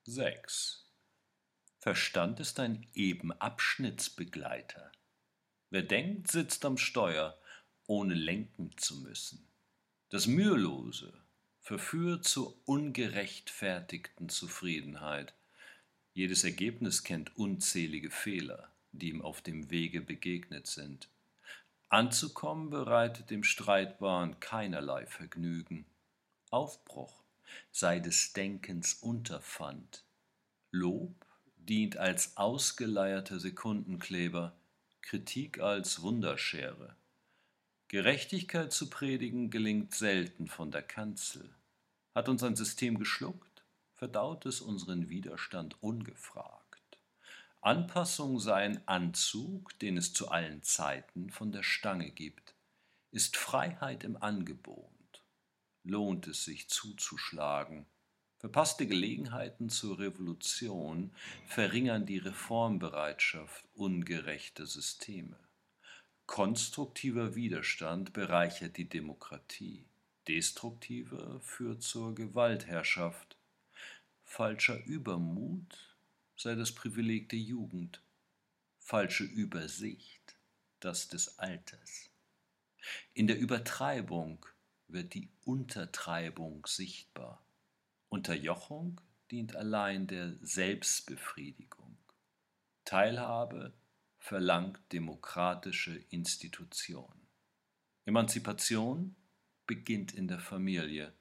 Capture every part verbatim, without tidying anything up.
sechs. Verstand ist ein Ebenabschnittsbegleiter. Wer denkt, sitzt am Steuer, ohne lenken zu müssen. Das Mühelose verführt zur ungerechtfertigten Zufriedenheit. Jedes Ergebnis kennt unzählige Fehler, die ihm auf dem Wege begegnet sind. Anzukommen bereitet dem Streitbaren keinerlei Vergnügen. Aufbruch sei des Denkens Unterpfand. Lob dient als ausgeleierter Sekundenkleber, Kritik als Wunderschere. Gerechtigkeit zu predigen gelingt selten von der Kanzel. Hat uns ein System geschluckt, verdaut es unseren Widerstand ungefragt. Anpassung sei ein Anzug, den es zu allen Zeiten von der Stange gibt. Ist Freiheit im Angebot, lohnt es sich zuzuschlagen. Verpasste Gelegenheiten zur Revolution verringern die Reformbereitschaft ungerechter Systeme. Konstruktiver Widerstand bereichert die Demokratie, destruktiver führt zur Gewaltherrschaft. Falscher Übermut sei das Privileg der Jugend, falsche Übersicht das des Alters. In der Übertreibung wird die Untertreibung sichtbar. Unterjochung dient allein der Selbstbefriedigung. Teilhabe verlangt demokratische Institution. Emanzipation beginnt in der Familie.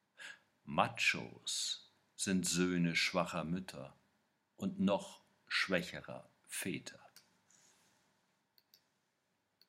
Machos sind Söhne schwacher Mütter und noch schwächerer Väter.